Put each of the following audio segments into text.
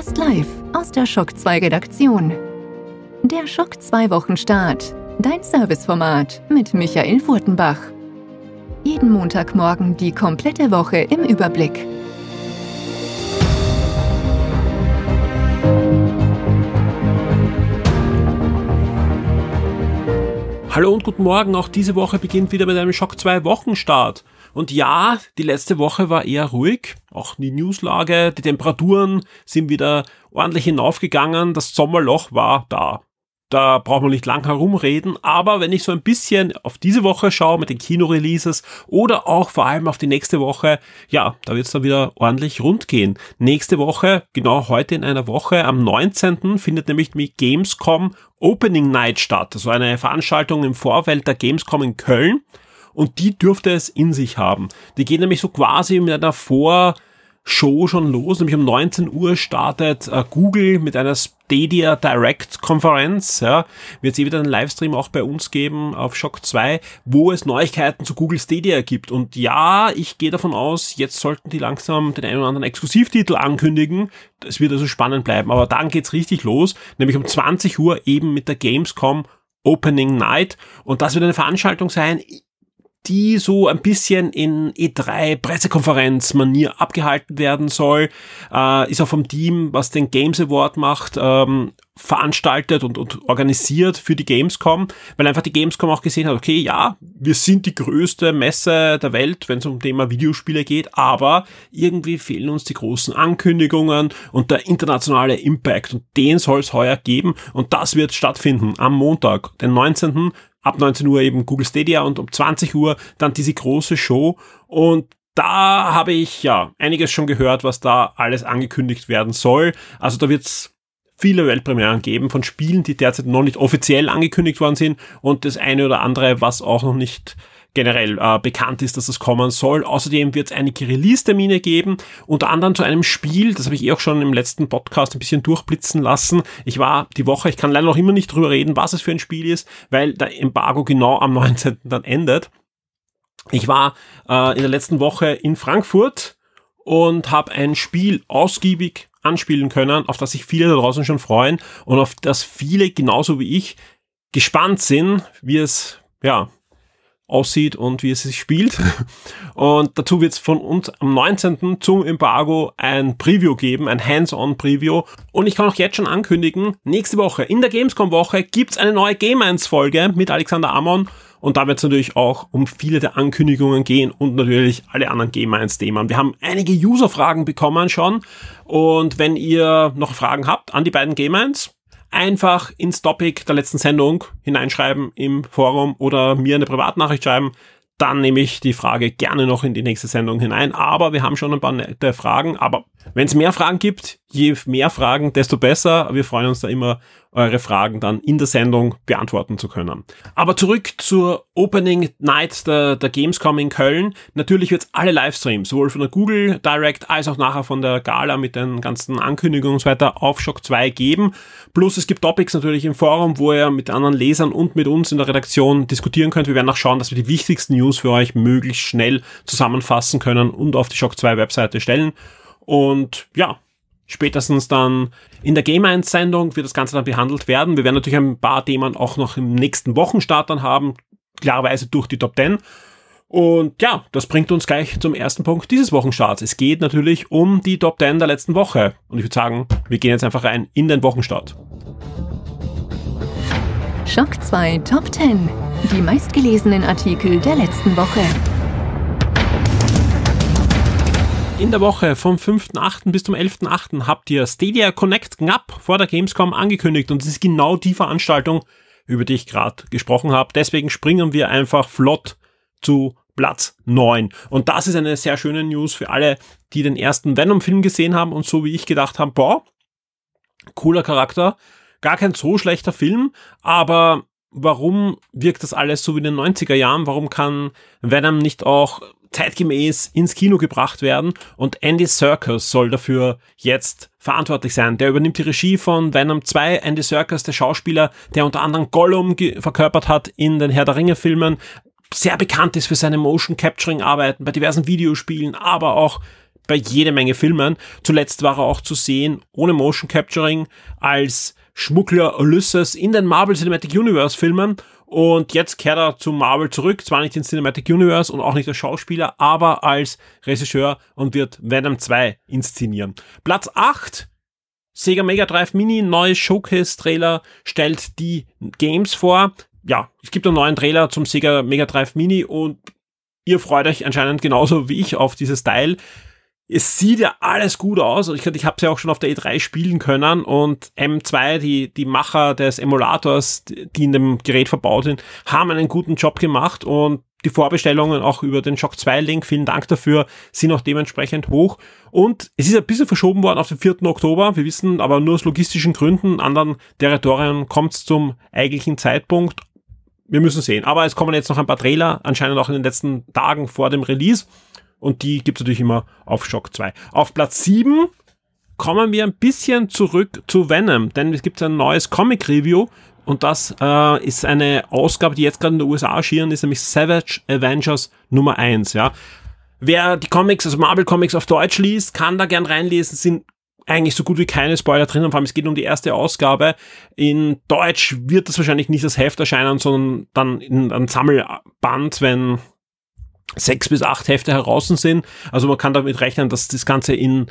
Fast live aus der Schock 2 Redaktion. Der Schock 2 Wochenstart. Dein Serviceformat mit Michael Furtenbach. Jeden Montagmorgen die komplette Woche im Überblick. Hallo und guten Morgen, auch diese Woche beginnt wieder mit einem Schock 2 Wochenstart. Und ja, die letzte Woche war eher ruhig, auch die Newslage, die Temperaturen sind wieder ordentlich hinaufgegangen, das Sommerloch war da. Da braucht man nicht lang herumreden, aber wenn ich so ein bisschen auf diese Woche schaue mit den Kinoreleases oder auch vor allem auf die nächste Woche, ja, da wird es dann wieder ordentlich rund gehen. Nächste Woche, genau heute in einer Woche, am 19. findet nämlich die Gamescom Opening Night statt, also eine Veranstaltung im Vorfeld der Gamescom in Köln und die dürfte es in sich haben. Die geht nämlich so quasi mit einer Show schon los, nämlich um 19 Uhr startet Google mit einer Stadia Direct Konferenz, ja, wird es wieder einen Livestream auch bei uns geben auf Schock 2, wo es Neuigkeiten zu Google Stadia gibt und ja, ich gehe davon aus, jetzt sollten die langsam den einen oder anderen Exklusivtitel ankündigen, es wird also spannend bleiben, aber dann geht's richtig los, nämlich um 20 Uhr eben mit der Gamescom Opening Night und das wird eine Veranstaltung sein, die so ein bisschen in E3-Pressekonferenz-Manier abgehalten werden soll, ist auch vom Team, was den Games Award macht, veranstaltet und organisiert für die Gamescom, weil einfach die Gamescom auch gesehen hat, okay, ja, wir sind die größte Messe der Welt, wenn es um Thema Videospiele geht, aber irgendwie fehlen uns die großen Ankündigungen und der internationale Impact und den soll es heuer geben und das wird stattfinden am Montag, den 19. Ab 19 Uhr eben Google Stadia und um 20 Uhr dann diese große Show und da habe ich ja einiges schon gehört, was da alles angekündigt werden soll. Also da wird es viele Weltpremieren geben von Spielen, die derzeit noch nicht offiziell angekündigt worden sind und das eine oder andere, was auch noch nicht generell bekannt ist, dass das kommen soll. Außerdem wird es einige Release-Termine geben, unter anderem zu einem Spiel, das habe ich auch schon im letzten Podcast ein bisschen durchblitzen lassen. Ich war die Woche, ich kann leider noch immer nicht drüber reden, was es für ein Spiel ist, weil der Embargo genau am 19. dann endet. Ich war in der letzten Woche in Frankfurt und habe ein Spiel ausgiebig anspielen können, auf das sich viele da draußen schon freuen und auf das viele, genauso wie ich, gespannt sind, wie es, ja, aussieht und wie es sich spielt. Und dazu wird es von uns am 19. zum Embargo ein Preview geben, ein Hands-on-Preview. Und ich kann auch jetzt schon ankündigen, nächste Woche, in der Gamescom-Woche, gibt's eine neue Game 1-Folge mit Alexander Amon. Und da wird es natürlich auch um viele der Ankündigungen gehen und natürlich alle anderen Game 1-Themen. Wir haben einige User-Fragen bekommen schon. Und wenn ihr noch Fragen habt an die beiden Game 1, einfach ins Topic der letzten Sendung hineinschreiben im Forum oder mir eine Privatnachricht schreiben, dann nehme ich die Frage gerne noch in die nächste Sendung hinein. Aber wir haben schon ein paar nette Fragen. Aber wenn es mehr Fragen gibt, je mehr Fragen, desto besser. Wir freuen uns da immer, eure Fragen dann in der Sendung beantworten zu können. Aber zurück zur Opening Night der Gamescom in Köln. Natürlich wird es alle Livestreams, sowohl von der Google Direct als auch nachher von der Gala mit den ganzen Ankündigungen und so weiter auf Schock 2 geben. Plus es gibt Topics natürlich im Forum, wo ihr mit anderen Lesern und mit uns in der Redaktion diskutieren könnt. Wir werden auch schauen, dass wir die wichtigsten News für euch möglichst schnell zusammenfassen können und auf die Schock 2 Webseite stellen. Und ja, spätestens dann in der Game 1 Sendung wird das Ganze dann behandelt werden. Wir werden natürlich ein paar Themen auch noch im nächsten Wochenstart dann haben, klarerweise durch die Top 10. Und ja, das bringt uns gleich zum ersten Punkt dieses Wochenstarts. Es geht natürlich um die Top 10 der letzten Woche. Und ich würde sagen, wir gehen jetzt einfach rein in den Wochenstart. Schock 2 Top 10. Die meistgelesenen Artikel der letzten Woche. In der Woche vom 5.8. bis zum 11.8. habt ihr Stadia Connect knapp vor der Gamescom angekündigt und es ist genau die Veranstaltung, über die ich gerade gesprochen habe. Deswegen springen wir einfach flott zu Platz 9. Und das ist eine sehr schöne News für alle, die den ersten Venom-Film gesehen haben und so wie ich gedacht haben, boah, cooler Charakter, gar kein so schlechter Film, aber warum wirkt das alles so wie in den 90er Jahren? Warum kann Venom nicht auch zeitgemäß ins Kino gebracht werden? Und Andy Serkis soll dafür jetzt verantwortlich sein. Der übernimmt die Regie von Venom 2. Andy Serkis, der Schauspieler, der unter anderem Gollum verkörpert hat in den Herr der Ringe Filmen, sehr bekannt ist für seine Motion-Capturing-Arbeiten bei diversen Videospielen, aber auch bei jede Menge Filmen. Zuletzt war er auch zu sehen, ohne Motion Capturing, als Schmuggler Ulysses in den Marvel Cinematic Universe Filmen. Und jetzt kehrt er zu Marvel zurück, zwar nicht in Cinematic Universe und auch nicht als Schauspieler, aber als Regisseur und wird Venom 2 inszenieren. Platz 8, Sega Mega Drive Mini, neues Showcase-Trailer, stellt die Games vor. Ja, es gibt einen neuen Trailer zum Sega Mega Drive Mini und ihr freut euch anscheinend genauso wie ich auf dieses Teil. Es sieht ja alles gut aus. Ich habe es ja auch schon auf der E3 spielen können und M2, die Macher des Emulators, die in dem Gerät verbaut sind, haben einen guten Job gemacht und die Vorbestellungen auch über den Shock 2 Link, vielen Dank dafür, sind auch dementsprechend hoch. Und es ist ein bisschen verschoben worden auf den 4. Oktober. Wir wissen aber nur aus logistischen Gründen, in anderen Territorien kommt es zum eigentlichen Zeitpunkt. Wir müssen sehen. Aber es kommen jetzt noch ein paar Trailer, anscheinend auch in den letzten Tagen vor dem Release. Und die gibt's natürlich immer auf Shock 2. Auf Platz 7 kommen wir ein bisschen zurück zu Venom, denn es gibt ein neues Comic-Review und das ist eine Ausgabe, die jetzt gerade in den USA erschienen ist, nämlich Savage Avengers Nummer 1. Ja. Wer die Comics, also Marvel Comics auf Deutsch liest, kann da gern reinlesen, sind eigentlich so gut wie keine Spoiler drin, vor allem es geht um die erste Ausgabe. In Deutsch wird das wahrscheinlich nicht als Heft erscheinen, sondern dann in einem Sammelband, wenn 6 bis 8 Hefte heraus sind. Also man kann damit rechnen, dass das Ganze in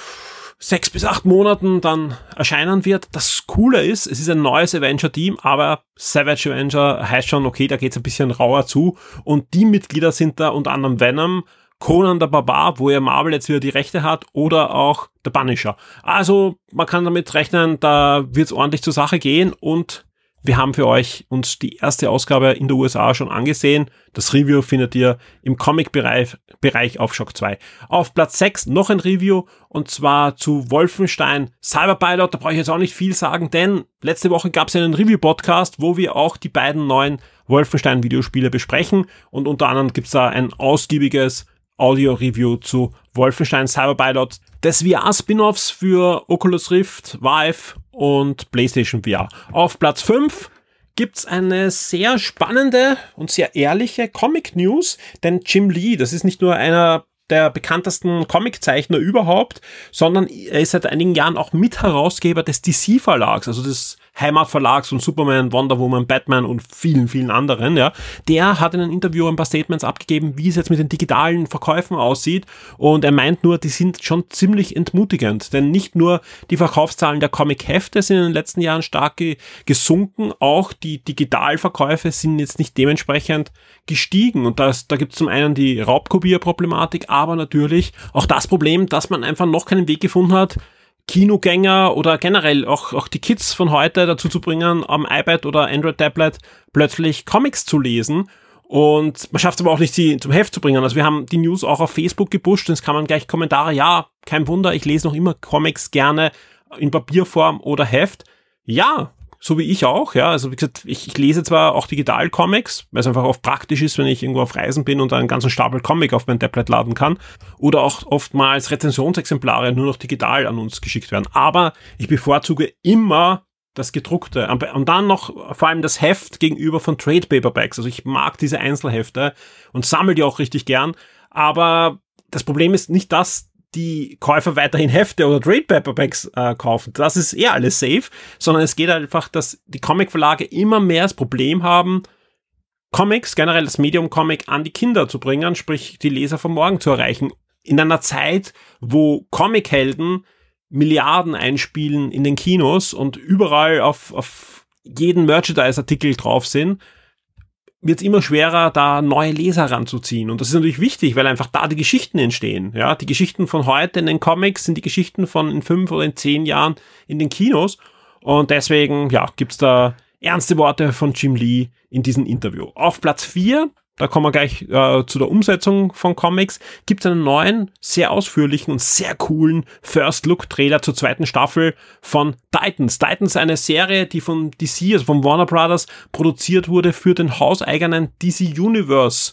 6 bis 8 Monaten dann erscheinen wird. Das Coole ist, es ist ein neues Avenger-Team, aber Savage Avenger heißt schon, okay, da geht's ein bisschen rauer zu. Und die Mitglieder sind da unter anderem Venom, Conan der Barbar, wo ja Marvel jetzt wieder die Rechte hat, oder auch der Punisher. Also man kann damit rechnen, da wird's ordentlich zur Sache gehen und wir haben für euch uns die erste Ausgabe in der USA schon angesehen. Das Review findet ihr im Comic-Bereich auf Shock 2. Auf Platz 6 noch ein Review und zwar zu Wolfenstein Cyberpilot. Da brauche ich jetzt auch nicht viel sagen, denn letzte Woche gab es einen Review-Podcast, wo wir auch die beiden neuen Wolfenstein-Videospiele besprechen und unter anderem gibt es da ein ausgiebiges Audio-Review zu Wolfenstein Cyberpilot des VR-Spin-Offs für Oculus Rift, Vive und PlayStation VR. Auf Platz 5 gibt's eine sehr spannende und sehr ehrliche Comic-News, denn Jim Lee, das ist nicht nur einer der bekanntesten Comiczeichner überhaupt, sondern er ist seit einigen Jahren auch Mitherausgeber des DC-Verlags, also des Heimatverlags von Superman, Wonder Woman, Batman und vielen, vielen anderen, ja. Der hat in einem Interview ein paar Statements abgegeben, wie es jetzt mit den digitalen Verkäufen aussieht und er meint nur, die sind schon ziemlich entmutigend, denn nicht nur die Verkaufszahlen der Comic-Hefte sind in den letzten Jahren stark gesunken, auch die Digitalverkäufe sind jetzt nicht dementsprechend gestiegen und da gibt es zum einen die Raubkopierproblematik, aber natürlich auch das Problem, dass man einfach noch keinen Weg gefunden hat, Kinogänger oder generell auch die Kids von heute dazu zu bringen, am iPad oder Android-Tablet plötzlich Comics zu lesen. Und man schafft es aber auch nicht, sie zum Heft zu bringen. Also wir haben die News auch auf Facebook gepusht und es kamen gleich Kommentare, ja, kein Wunder, ich lese noch immer Comics gerne in Papierform oder Heft. Ja, so wie ich auch, ja. Also wie gesagt, ich lese zwar auch Digital-Comics, weil es einfach oft praktisch ist, wenn ich irgendwo auf Reisen bin und einen ganzen Stapel Comic auf mein Tablet laden kann. Oder auch oftmals Rezensionsexemplare nur noch digital an uns geschickt werden. Aber ich bevorzuge immer das Gedruckte. Und dann noch vor allem das Heft gegenüber von Trade Paperbacks. Also ich mag diese Einzelhefte und sammle die auch richtig gern. Aber das Problem ist nicht, dass die Käufer weiterhin Hefte oder Trade Paperbacks kaufen. Das ist eher alles safe, sondern es geht einfach, dass die Comic-Verlage immer mehr das Problem haben, Comics, generell das Medium Comic an die Kinder zu bringen, sprich die Leser von morgen zu erreichen. In einer Zeit, wo Comic-Helden Milliarden einspielen in den Kinos und überall auf jeden Merchandise-Artikel drauf sind, wird es immer schwerer, da neue Leser ranzuziehen. Und das ist natürlich wichtig, weil einfach da die Geschichten entstehen. Ja, die Geschichten von heute in den Comics sind die Geschichten von in 5 oder in 10 Jahren in den Kinos. Und deswegen, ja, gibt's da ernste Worte von Jim Lee in diesem Interview. Auf Platz 4, da kommen wir gleich zu der Umsetzung von Comics, gibt es einen neuen, sehr ausführlichen und sehr coolen First-Look-Trailer zur 2. Staffel von Titans. Titans ist eine Serie, die von DC, also von Warner Brothers, produziert wurde für den hauseigenen DC Universe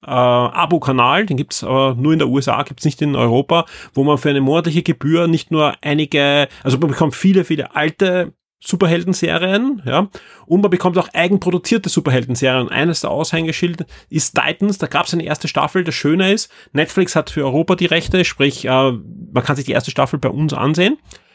Abo-Kanal, den gibt's aber nur in der USA, gibt's nicht in Europa, wo man für eine monatliche Gebühr nicht nur einige, also man bekommt viele, viele alte Superhelden-Serien, ja, und man bekommt auch eigenproduzierte Superhelden-Serien. Und eines der Aushängeschilder ist Titans, da gab es eine erste Staffel. Das Schöne ist, Netflix hat für Europa die Rechte, sprich, man kann sich die erste Staffel bei uns ansehen.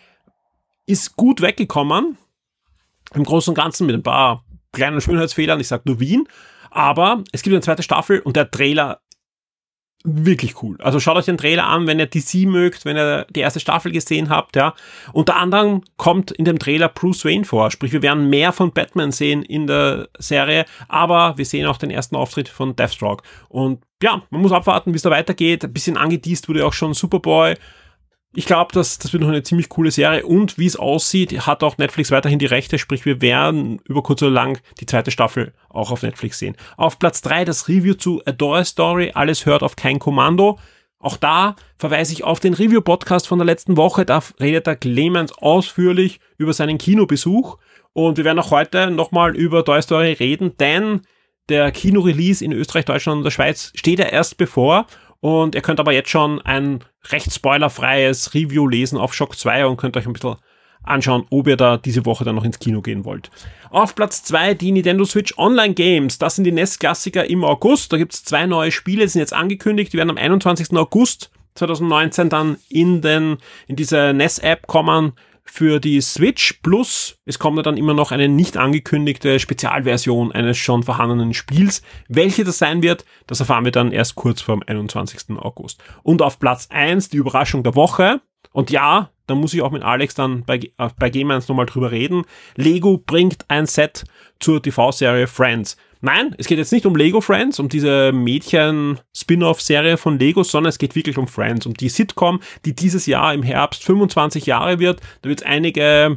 Ist gut weggekommen, im Großen und Ganzen mit ein paar kleinen Schönheitsfehlern, ich sag nur Wien, aber es gibt eine zweite Staffel und der Trailer wirklich cool. Also schaut euch den Trailer an, wenn ihr DC mögt, wenn ihr die erste Staffel gesehen habt, ja. Unter anderem kommt in dem Trailer Bruce Wayne vor, sprich wir werden mehr von Batman sehen in der Serie, aber wir sehen auch den ersten Auftritt von Deathstroke. Und ja, man muss abwarten, wie es da weitergeht. Ein bisschen angeteased wurde auch schon Superboy. Ich glaube, das wird noch eine ziemlich coole Serie und wie es aussieht, hat auch Netflix weiterhin die Rechte, sprich wir werden über kurz oder lang die zweite Staffel auch auf Netflix sehen. Auf Platz 3 das Review zu A Door Story, alles hört auf kein Kommando. Auch da verweise ich auf den Review-Podcast von der letzten Woche, da redet der Clemens ausführlich über seinen Kinobesuch und wir werden auch heute nochmal über Toy Story reden, denn der Kino-Release in Österreich, Deutschland und der Schweiz steht ja erst bevor. Und ihr könnt aber jetzt schon ein recht spoilerfreies Review lesen auf Shock 2 und könnt euch ein bisschen anschauen, ob ihr da diese Woche dann noch ins Kino gehen wollt. Auf Platz 2 die Nintendo Switch Online Games. Das sind die NES-Klassiker im August. Da gibt's 2 neue Spiele, die sind jetzt angekündigt. Die werden am 21. August 2019 dann in diese NES-App kommen für die Switch. Plus, es kommt ja dann immer noch eine nicht angekündigte Spezialversion eines schon vorhandenen Spiels. Welche das sein wird, das erfahren wir dann erst kurz vor dem 21. August. Und auf Platz 1 die Überraschung der Woche. Und ja, da muss ich auch mit Alex dann bei Game1 nochmal drüber reden. Lego bringt ein Set zur TV-Serie Friends. Nein, es geht jetzt nicht um Lego Friends, um diese Mädchen-Spin-Off-Serie von Lego, sondern es geht wirklich um Friends, um die Sitcom, die dieses Jahr im Herbst 25 Jahre wird. Da wird es einige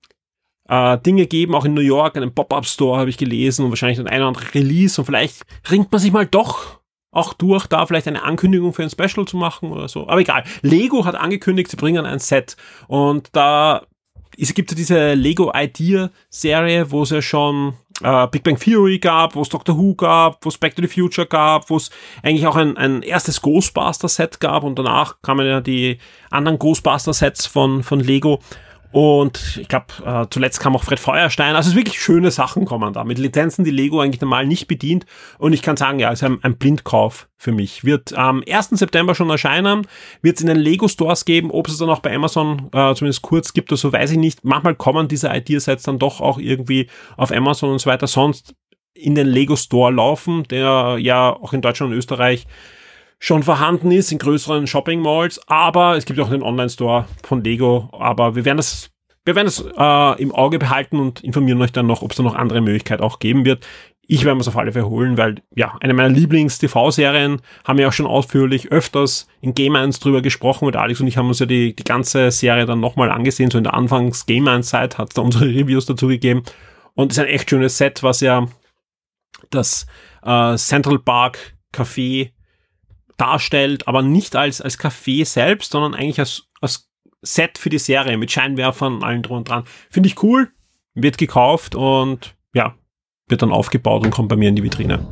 Dinge geben, auch in New York, einen Pop-Up-Store habe ich gelesen und wahrscheinlich ein oder andere Release und vielleicht ringt man sich mal doch auch durch, da vielleicht eine Ankündigung für ein Special zu machen oder so. Aber egal, Lego hat angekündigt, sie bringen ein Set und da gibt es diese Lego-Idea-Serie, wo es ja schon Big Bang Theory gab, wo es Doctor Who gab, wo es Back to the Future gab, wo es eigentlich auch ein erstes Ghostbuster-Set gab und danach kamen ja die anderen Ghostbuster-Sets von Lego. Und ich glaube, zuletzt kam auch Fred Feuerstein. Also es ist wirklich schöne Sachen kommen da. Mit Lizenzen, die Lego eigentlich normal nicht bedient. Und ich kann sagen, ja, es ist ein Blindkauf für mich. Wird am 1. September schon erscheinen. Wird es in den Lego Stores geben. Ob es dann auch bei Amazon zumindest kurz gibt oder so, weiß ich nicht. Manchmal kommen diese Ideasets dann doch auch irgendwie auf Amazon und so weiter. Sonst in den Lego Store laufen, der ja auch in Deutschland und Österreich schon vorhanden ist in größeren Shopping-Malls, aber es gibt auch einen Online-Store von Lego, aber wir werden das im Auge behalten und informieren euch dann noch, ob es da noch andere Möglichkeiten auch geben wird. Ich werde mir es auf alle Fälle holen, weil ja, eine meiner Lieblings-TV-Serien haben wir auch schon ausführlich öfters in Game 1 drüber gesprochen mit Alex und ich haben uns ja die ganze Serie dann nochmal angesehen, so in der Anfangs-Game 1-Zeit hat es da unsere Reviews dazu gegeben und es ist ein echt schönes Set, was ja das Central Park Café darstellt, aber nicht als Café selbst, sondern eigentlich als Set für die Serie mit Scheinwerfern und allem drum und dran. Finde ich cool, wird gekauft und ja, wird dann aufgebaut und kommt bei mir in die Vitrine.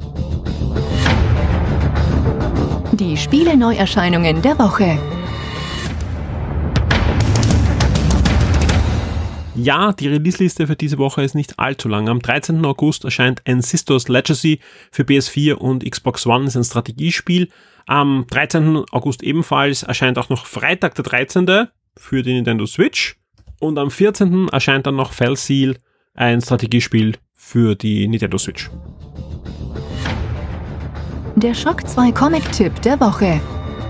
Die Spiele-Neuerscheinungen der Woche. Ja, die Release-Liste für diese Woche ist nicht allzu lang. Am 13. August erscheint Ancestors Legacy für PS4 und Xbox One, ist ein Strategiespiel. Am 13. August ebenfalls erscheint auch noch Freitag der 13. für die Nintendo Switch. Und am 14. erscheint dann noch Fellseal, ein Strategiespiel für die Nintendo Switch. Der Shock 2 Comic-Tipp der Woche.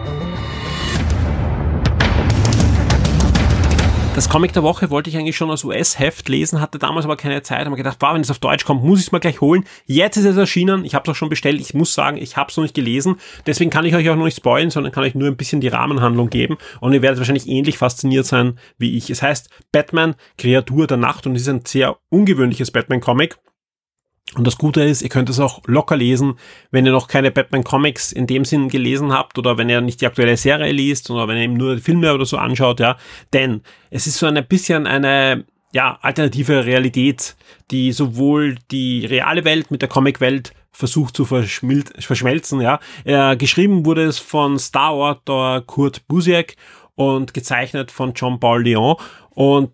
Das Comic der Woche wollte ich eigentlich schon als US-Heft lesen, hatte damals aber keine Zeit, habe mir gedacht, wenn es auf Deutsch kommt, muss ich es mal gleich holen. Jetzt ist es erschienen, ich habe es auch schon bestellt, ich muss sagen, ich habe es noch nicht gelesen, deswegen kann ich euch auch noch nicht spoilen, sondern kann euch nur ein bisschen die Rahmenhandlung geben und ihr werdet wahrscheinlich ähnlich fasziniert sein wie ich. Es heißt Batman, Kreatur der Nacht und es ist ein sehr ungewöhnliches Batman-Comic. Und das Gute ist, ihr könnt es auch locker lesen, wenn ihr noch keine Batman-Comics in dem Sinn gelesen habt oder wenn ihr nicht die aktuelle Serie liest oder wenn ihr eben nur die Filme oder so anschaut, ja. Denn es ist so ein bisschen eine, ja, alternative Realität, die sowohl die reale Welt mit der Comic-Welt versucht zu verschmelzen, ja. Geschrieben wurde es von Star-Autor Kurt Busiek und gezeichnet von John Paul Leon und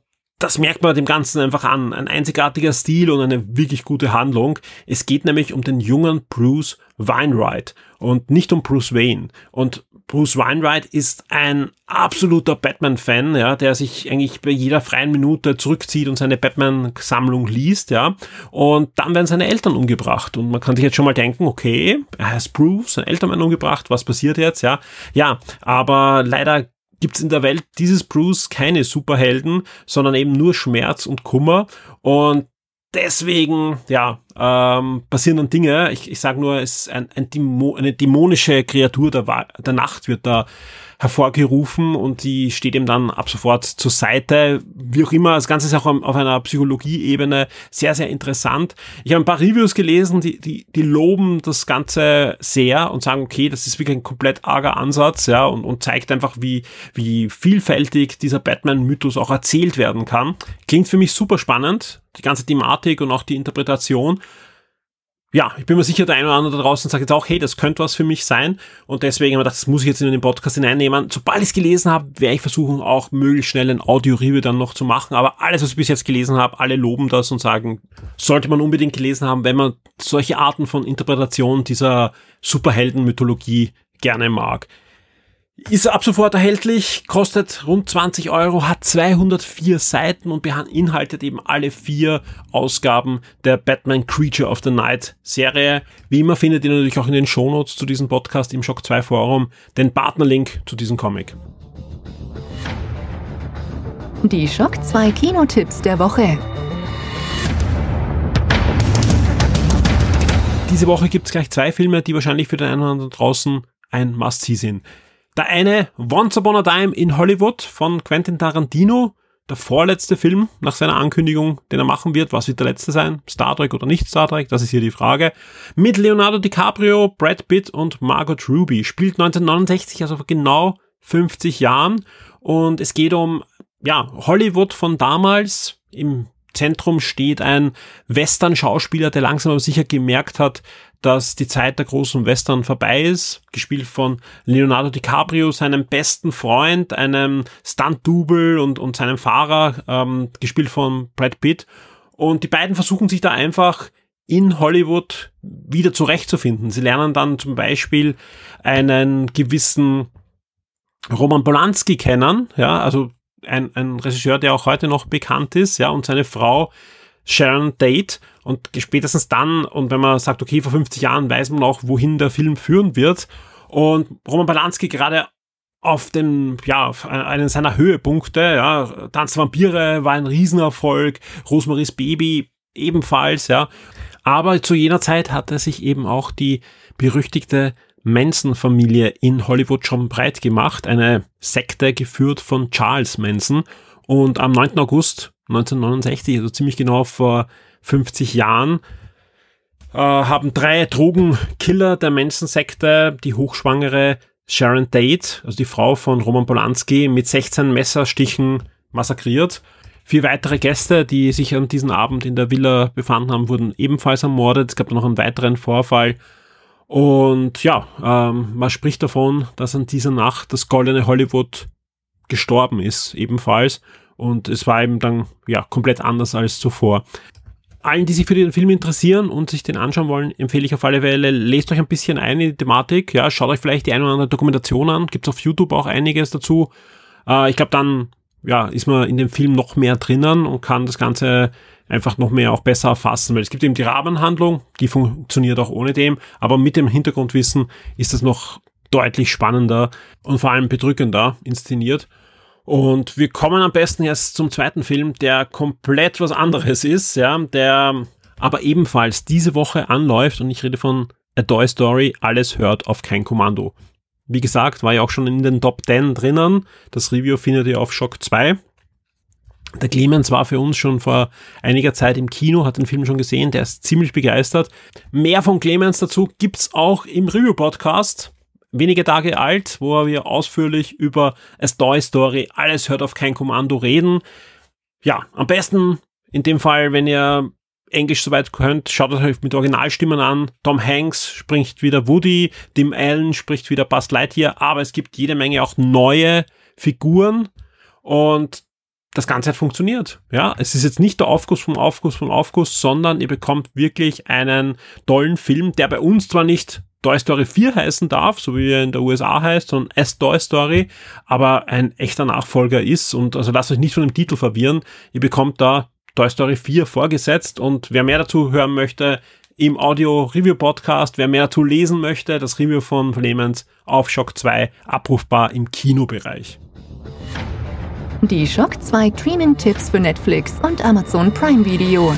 das merkt man dem Ganzen einfach an. Ein einzigartiger Stil und eine wirklich gute Handlung. Es geht nämlich um den jungen Bruce Wainwright und nicht um Bruce Wayne. Und Bruce Wainwright ist ein absoluter Batman-Fan, ja, der sich eigentlich bei jeder freien Minute zurückzieht und seine Batman-Sammlung liest, ja. Und dann werden seine Eltern umgebracht. Und man kann sich jetzt schon mal denken, okay, er heißt Bruce, seine Eltern werden umgebracht, was passiert jetzt, ja? Ja, aber leider gibt's in der Welt dieses Bruce keine Superhelden, sondern eben nur Schmerz und Kummer. Und deswegen, ja, passieren dann Dinge. Ich sage nur, es ist eine dämonische Kreatur der Nacht wird da hervorgerufen und die steht ihm dann ab sofort zur Seite. Wie auch immer, das Ganze ist auch auf einer Psychologieebene sehr, sehr interessant. Ich habe ein paar Reviews gelesen, die loben das Ganze sehr und sagen, okay, das ist wirklich ein komplett arger Ansatz, ja, und zeigt einfach, wie vielfältig dieser Batman-Mythos auch erzählt werden kann. Klingt für mich super spannend, die ganze Thematik und auch die Interpretation. Ja, ich bin mir sicher, der eine oder andere da draußen sagt jetzt auch, hey, das könnte was für mich sein. Und deswegen habe ich gedacht, das muss ich jetzt in den Podcast hineinnehmen. Sobald ich es gelesen habe, werde ich versuchen, auch möglichst schnell ein Audio-Review dann noch zu machen. Aber alles, was ich bis jetzt gelesen habe, alle loben das und sagen, sollte man unbedingt gelesen haben, wenn man solche Arten von Interpretation dieser Superhelden-Mythologie gerne mag. Ist ab sofort erhältlich, kostet rund 20 €, hat 204 Seiten und beinhaltet eben alle 4 Ausgaben der Batman Creature of the Night Serie. Wie immer findet ihr natürlich auch in den Shownotes zu diesem Podcast im Shock 2 Forum den Partnerlink zu diesem Comic. Die Shock 2 Kinotipps der Woche. Diese Woche gibt es gleich 2 Filme, die wahrscheinlich für den einen oder anderen draußen ein Must-See sind. Der eine, Once Upon a Time in Hollywood von Quentin Tarantino, der vorletzte Film nach seiner Ankündigung, den er machen wird. Was wird der letzte sein? Star Trek oder nicht Star Trek? Das ist hier die Frage. Mit Leonardo DiCaprio, Brad Pitt und Margot Robbie. Spielt 1969, also vor genau 50 Jahren. Und es geht um, ja, Hollywood von damals. Im Zentrum steht ein Western-Schauspieler, der langsam aber sicher gemerkt hat, dass die Zeit der großen Western vorbei ist, gespielt von Leonardo DiCaprio, seinem besten Freund, einem Stunt-Double und seinem Fahrer, gespielt von Brad Pitt. Und die beiden versuchen sich da einfach in Hollywood wieder zurechtzufinden. Sie lernen dann zum Beispiel einen gewissen Roman Polanski kennen, ja, also ein Regisseur, der auch heute noch bekannt ist, ja, und seine Frau Sharon Tate. Und spätestens dann, und wenn man sagt, okay, vor 50 Jahren weiß man auch, wohin der Film führen wird. Und Roman Polanski gerade auf den, ja, auf einen seiner Höhepunkte, ja, Tanz der Vampire war ein Riesenerfolg, Rosemaries Baby ebenfalls, ja. Aber zu jener Zeit hat er sich eben auch die berüchtigte Manson-Familie in Hollywood schon breit gemacht, eine Sekte geführt von Charles Manson. Und am 9. August 1969, also ziemlich genau vor 50 Jahren, haben 3 Drogenkiller der Manson-Sekte die hochschwangere Sharon Tate, also die Frau von Roman Polanski, mit 16 Messerstichen massakriert. 4 weitere Gäste, die sich an diesem Abend in der Villa befanden haben, wurden ebenfalls ermordet. Es gab noch einen weiteren Vorfall. Und ja, man spricht davon, dass an dieser Nacht das goldene Hollywood gestorben ist, ebenfalls. Und es war eben dann, ja, komplett anders als zuvor. Allen, die sich für den Film interessieren und sich den anschauen wollen, empfehle ich auf alle Fälle, lest euch ein bisschen ein in die Thematik, ja, schaut euch vielleicht die eine oder andere Dokumentation an, gibt's auf YouTube auch einiges dazu. Ich glaube, dann, ja, ist man in dem Film noch mehr drinnen und kann das Ganze einfach noch mehr auch besser erfassen, weil es gibt eben die Rahmenhandlung, die funktioniert auch ohne dem, aber mit dem Hintergrundwissen ist das noch deutlich spannender und vor allem bedrückender inszeniert. Und wir kommen am besten jetzt zum zweiten Film, der komplett was anderes ist, ja, der aber ebenfalls diese Woche anläuft, und ich rede von A Toy Story, alles hört auf kein Kommando. Wie gesagt, war ja auch schon in den Top 10 drinnen. Das Review findet ihr auf Shock 2. Der Clemens war für uns schon vor einiger Zeit im Kino, hat den Film schon gesehen, der ist ziemlich begeistert. Mehr von Clemens dazu gibt's auch im Review-Podcast. Wenige Tage alt, wo wir ausführlich über A Toy Story, alles hört auf kein Kommando reden. Ja, am besten in dem Fall, wenn ihr Englisch soweit könnt, schaut es euch mit Originalstimmen an. Tom Hanks spricht wieder Woody, Tim Allen spricht wieder Buzz Lightyear, aber es gibt jede Menge auch neue Figuren und das Ganze hat funktioniert. Ja, es ist jetzt nicht der Aufguss vom Aufguss vom Aufguss, sondern ihr bekommt wirklich einen tollen Film, der bei uns zwar nicht Toy Story 4 heißen darf, so wie er in der USA heißt, sondern as Toy Story, aber ein echter Nachfolger ist. Und also lasst euch nicht von dem Titel verwirren. Ihr bekommt da Toy Story 4 vorgesetzt, und wer mehr dazu hören möchte, im Audio-Review-Podcast, wer mehr dazu lesen möchte, das Review von Clemens auf Shock 2 abrufbar im Kinobereich. Die Shock 2 Streaming-Tipps für Netflix und Amazon Prime Video.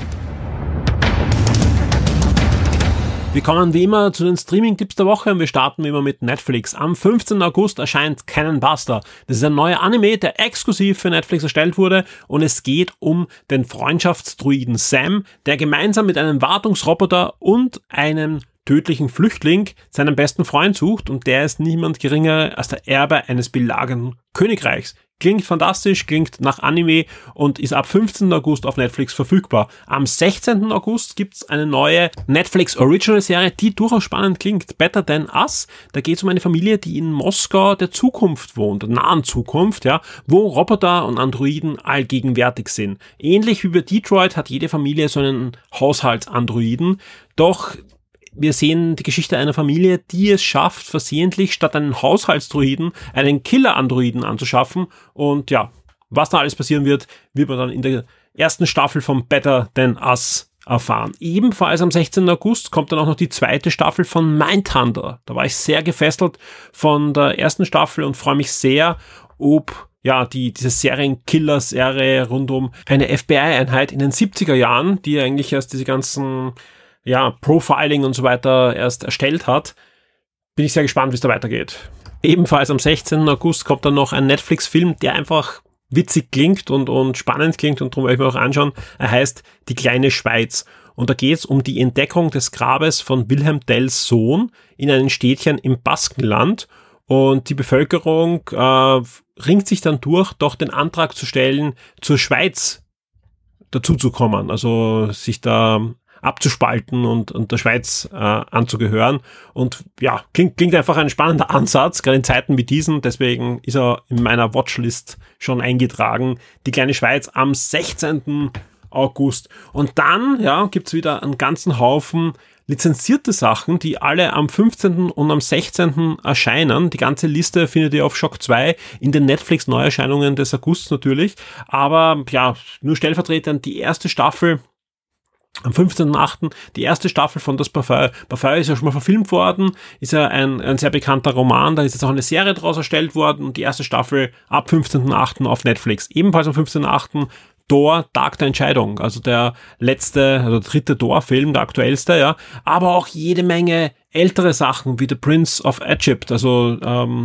Wir kommen wie immer zu den Streaming-Tipps der Woche und wir starten wie immer mit Netflix. Am 15. August erscheint Cannon Buster. Das ist ein neuer Anime, der exklusiv für Netflix erstellt wurde, und es geht um den Freundschaftsdruiden Sam, der gemeinsam mit einem Wartungsroboter und einem tödlichen Flüchtling seinen besten Freund sucht, und der ist niemand geringer als der Erbe eines belagerten Königreichs. Klingt fantastisch, klingt nach Anime und ist ab 15. August auf Netflix verfügbar. Am 16. August gibt's eine neue Netflix Original Serie, die durchaus spannend klingt. Better Than Us. Da geht's um eine Familie, die in Moskau der Zukunft wohnt, nahen Zukunft, ja, wo Roboter und Androiden allgegenwärtig sind. Ähnlich wie bei Detroit hat jede Familie so einen Haushaltsandroiden. Doch wir sehen die Geschichte einer Familie, die es schafft, versehentlich statt einen Haushaltsdroiden einen Killer-Androiden anzuschaffen. Und ja, was da alles passieren wird, wird man dann in der ersten Staffel von Better Than Us erfahren. Ebenfalls am 16. August kommt dann auch noch die zweite Staffel von Mindhunter. Da war ich sehr gefesselt von der ersten Staffel und freue mich sehr, ob diese Serienkiller-Serie rund um eine FBI-Einheit in den 70er Jahren, die eigentlich erst diese ganzen Profiling und so weiter erst erstellt hat. Bin ich sehr gespannt, wie es da weitergeht. Ebenfalls am 16. August kommt dann noch ein Netflix-Film, der einfach witzig klingt und spannend klingt, und darum werde ich mir auch anschauen. Er heißt Die kleine Schweiz. Und da geht es um die Entdeckung des Grabes von Wilhelm Tells Sohn in einem Städtchen im Baskenland. Und die Bevölkerung ringt sich dann durch, doch den Antrag zu stellen, zur Schweiz dazuzukommen. Also sich da abzuspalten und der Schweiz anzugehören. Und ja, klingt einfach ein spannender Ansatz, gerade in Zeiten wie diesen. Deswegen ist er in meiner Watchlist schon eingetragen. Die kleine Schweiz am 16. August. Und dann gibt's wieder einen ganzen Haufen lizenzierte Sachen, die alle am 15. und am 16. erscheinen. Die ganze Liste findet ihr auf Shock 2 in den Netflix-Neuerscheinungen des Augusts natürlich. Aber nur stellvertretend die erste Staffel am 15.8. die erste Staffel von Das Parfum. Parfum ist ja schon mal verfilmt worden, ist ja ein sehr bekannter Roman, da ist jetzt auch eine Serie draus erstellt worden, und die erste Staffel ab 15.8. auf Netflix. Ebenfalls am 15.8. Thor, Tag der Entscheidung, also der dritte Thor-Film, der aktuellste, aber auch jede Menge ältere Sachen wie The Prince of Egypt, also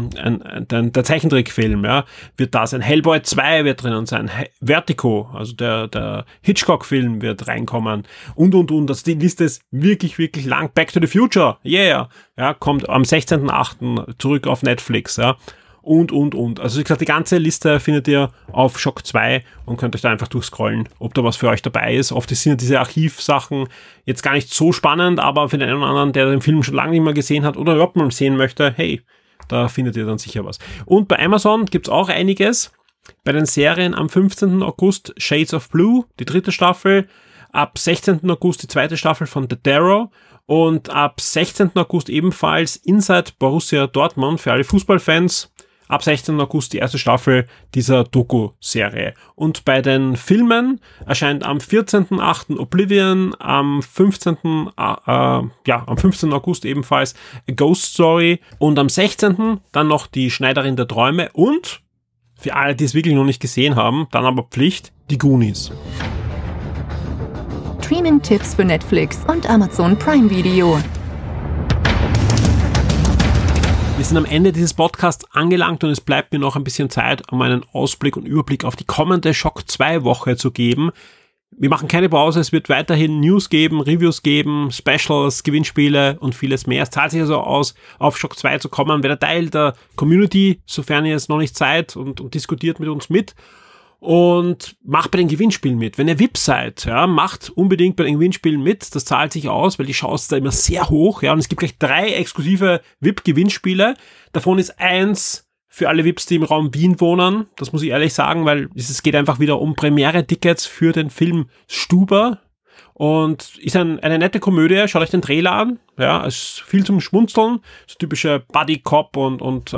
der Zeichentrickfilm, wird da sein. Hellboy 2 wird drinnen sein. Vertigo, also der Hitchcock-Film wird reinkommen und. Also die Liste ist wirklich, wirklich lang. Back to the Future, kommt am 16.8. zurück auf Netflix, und. Also wie gesagt, die ganze Liste findet ihr auf Shock 2 und könnt euch da einfach durchscrollen, ob da was für euch dabei ist. Oft sind ja diese Archivsachen jetzt gar nicht so spannend, aber für den einen oder anderen, der den Film schon lange nicht mehr gesehen hat oder überhaupt mal sehen möchte, hey, da findet ihr dann sicher was. Und bei Amazon gibt's auch einiges. Bei den Serien am 15. August Shades of Blue, die dritte Staffel. Ab 16. August die zweite Staffel von The Darrow. Und ab 16. August ebenfalls Inside Borussia Dortmund für alle Fußballfans. Ab 16. August die erste Staffel dieser Doku-Serie. Und bei den Filmen erscheint am 14.8. Oblivion, am 15. August ebenfalls A Ghost Story und am 16. dann noch Die Schneiderin der Träume und, für alle, die es wirklich noch nicht gesehen haben, dann aber Pflicht, die Goonies. Streaming-Tipps für Netflix und Amazon Prime Video. Wir sind am Ende dieses Podcasts angelangt und es bleibt mir noch ein bisschen Zeit, um einen Ausblick und Überblick auf die kommende Shock 2 Woche zu geben. Wir machen keine Pause, es wird weiterhin News geben, Reviews geben, Specials, Gewinnspiele und vieles mehr. Es zahlt sich also aus, auf Shock 2 zu kommen. Werdet Teil der Community, sofern ihr es noch nicht seid, und diskutiert mit uns mit. Und macht bei den Gewinnspielen mit. Wenn ihr VIP seid, macht unbedingt bei den Gewinnspielen mit. Das zahlt sich aus, weil die Chance ist da immer sehr hoch. Und es gibt gleich 3 exklusive VIP-Gewinnspiele. Davon ist eins für alle VIPs, die im Raum Wien wohnen. Das muss ich ehrlich sagen, weil es geht einfach wieder um Premiere-Tickets für den Film Stuber. Und ist eine nette Komödie, schaut euch den Trailer an. Ja, es ist viel zum Schmunzeln. So typische Buddy-Cop und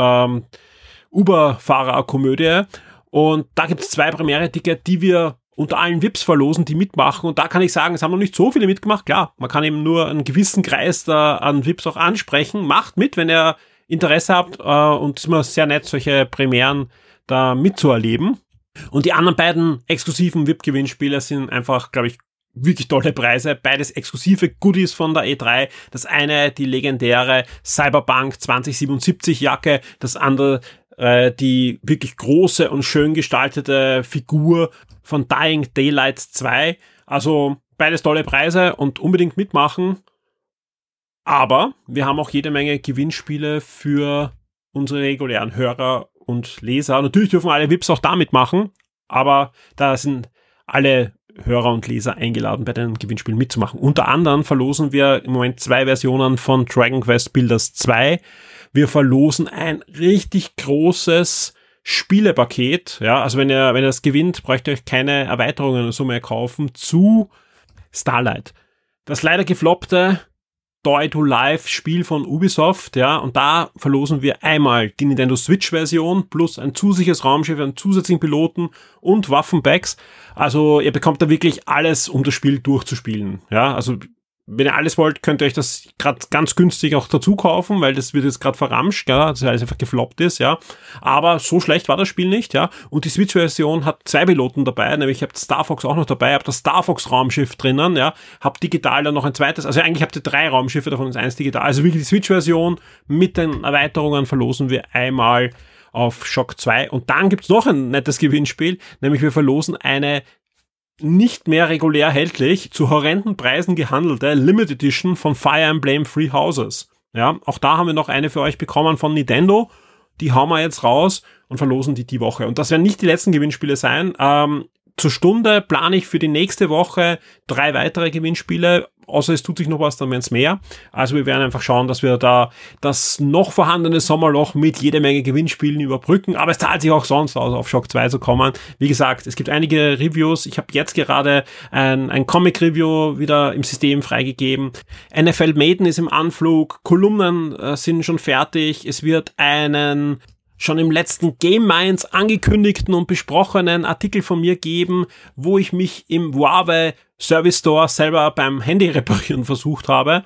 Uber-Fahrer-Komödie. Und da gibt es 2 Premiere-Tickets, die wir unter allen VIPs verlosen, die mitmachen. Und da kann ich sagen, es haben noch nicht so viele mitgemacht. Klar, man kann eben nur einen gewissen Kreis da an VIPs auch ansprechen. Macht mit, wenn ihr Interesse habt. Und es ist immer sehr nett, solche Premieren da mitzuerleben. Und die anderen beiden exklusiven VIP-Gewinnspiele sind einfach, glaube ich, wirklich tolle Preise. Beides exklusive Goodies von der E3. Das eine, die legendäre Cyberpunk 2077 Jacke. Das andere, die wirklich große und schön gestaltete Figur von Dying Daylight 2. Also beides tolle Preise und unbedingt mitmachen. Aber wir haben auch jede Menge Gewinnspiele für unsere regulären Hörer und Leser. Natürlich dürfen alle VIPs auch da mitmachen, aber da sind alle Hörer und Leser eingeladen, bei den Gewinnspielen mitzumachen. Unter anderem verlosen wir im Moment 2 Versionen von Dragon Quest Builders 2. Wir verlosen ein richtig großes Spielepaket. Ja, also wenn ihr das gewinnt, bräucht ihr euch keine Erweiterungen oder so mehr kaufen zu Starlight. Das leider gefloppte Toy to Life Spiel von Ubisoft, ja, und da verlosen wir einmal die Nintendo Switch Version plus ein zusätzliches Raumschiff, einen zusätzlichen Piloten und Waffenpacks. Also ihr bekommt da wirklich alles, um das Spiel durchzuspielen, ja, also wenn ihr alles wollt, könnt ihr euch das gerade ganz günstig auch dazu kaufen, weil das wird jetzt gerade verramscht, ja, das heißt einfach gefloppt ist, ja. Aber so schlecht war das Spiel nicht, ja. Und die Switch-Version hat 2 Piloten dabei, nämlich ihr habt Star Fox auch noch dabei, habt das Star Fox-Raumschiff drinnen, ja, habt digital dann noch ein zweites, also eigentlich habt ihr 3 Raumschiffe, davon ist 1 digital. Also wirklich die Switch-Version mit den Erweiterungen verlosen wir einmal auf Shock 2. Und dann gibt's noch ein nettes Gewinnspiel, nämlich wir verlosen eine nicht mehr regulär erhältlich, zu horrenden Preisen gehandelte Limited Edition von Fire Emblem Three Houses. Ja, auch da haben wir noch eine für euch bekommen von Nintendo. Die hauen wir jetzt raus und verlosen die Woche. Und das werden nicht die letzten Gewinnspiele sein. Zur Stunde plane ich für die nächste Woche 3 weitere Gewinnspiele. Außer es tut sich noch was, dann werden es mehr. Also wir werden einfach schauen, dass wir da das noch vorhandene Sommerloch mit jede Menge Gewinnspielen überbrücken. Aber es zahlt sich auch sonst aus, auf Shock 2 zu kommen. Wie gesagt, es gibt einige Reviews. Ich habe jetzt gerade ein Comic-Review wieder im System freigegeben. NFL Maiden ist im Anflug. Kolumnen sind schon fertig. Es wird einen schon im letzten Game Minds angekündigten und besprochenen Artikel von mir geben, wo ich mich im Huawei Service Store selber beim Handy reparieren versucht habe.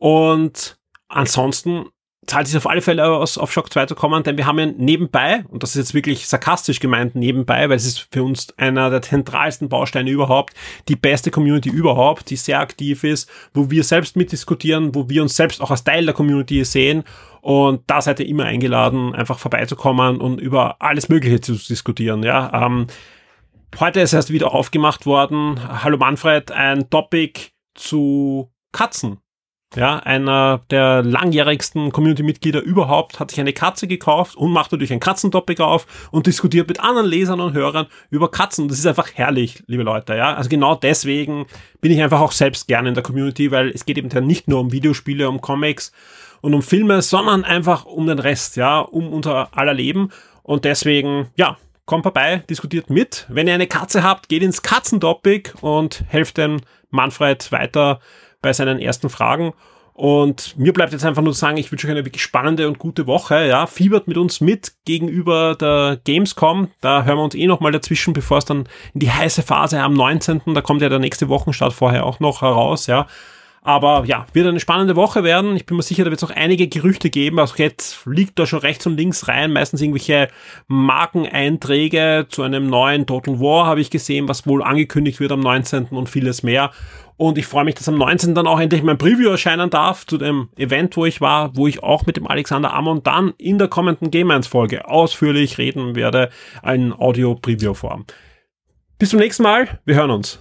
Und ansonsten zahlt es auf alle Fälle aus, auf Shock 2 zu kommen, denn wir haben ja nebenbei, und das ist jetzt wirklich sarkastisch gemeint nebenbei, weil es ist für uns einer der zentralsten Bausteine überhaupt, die beste Community überhaupt, die sehr aktiv ist, wo wir selbst mitdiskutieren, wo wir uns selbst auch als Teil der Community sehen. Und da seid ihr immer eingeladen, einfach vorbeizukommen und über alles Mögliche zu diskutieren. Ja, heute ist erst wieder aufgemacht worden, hallo Manfred, ein Topic zu Katzen. Ja, einer der langjährigsten Community-Mitglieder überhaupt hat sich eine Katze gekauft und macht natürlich ein Katzentopic auf und diskutiert mit anderen Lesern und Hörern über Katzen. Das ist einfach herrlich, liebe Leute, ja. Also genau deswegen bin ich einfach auch selbst gerne in der Community, weil es geht eben nicht nur um Videospiele, um Comics und um Filme, sondern einfach um den Rest, ja, um unser aller Leben. Und deswegen, ja, kommt vorbei, diskutiert mit. Wenn ihr eine Katze habt, geht ins Katzentopic und helft dem Manfred weiter bei seinen ersten Fragen. Und mir bleibt jetzt einfach nur zu sagen, ich wünsche euch eine wirklich spannende und gute Woche. Ja, fiebert mit uns mit gegenüber der Gamescom. Da hören wir uns nochmal dazwischen, bevor es dann in die heiße Phase am 19. Da kommt ja der nächste Wochenstart vorher auch noch heraus, ja. Aber ja, wird eine spannende Woche werden. Ich bin mir sicher, da wird es auch einige Gerüchte geben. Also jetzt liegt da schon rechts und links rein. Meistens irgendwelche Markeneinträge zu einem neuen Total War habe ich gesehen, was wohl angekündigt wird am 19. und vieles mehr. Und ich freue mich, dass am 19. dann auch endlich mein Preview erscheinen darf zu dem Event, wo ich war, wo ich auch mit dem Alexander Ammon dann in der kommenden Game 1 Folge ausführlich reden werde, in Audio-Preview-Form. Bis zum nächsten Mal. Wir hören uns.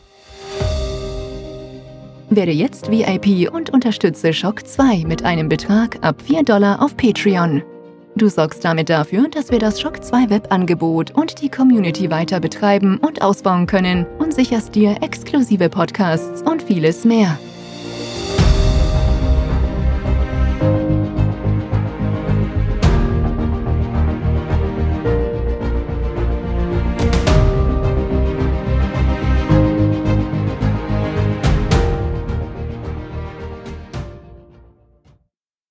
Werde jetzt VIP und unterstütze Shock 2 mit einem Betrag ab $4 auf Patreon. Du sorgst damit dafür, dass wir das Shock 2 Webangebot und die Community weiter betreiben und ausbauen können und sicherst dir exklusive Podcasts und vieles mehr.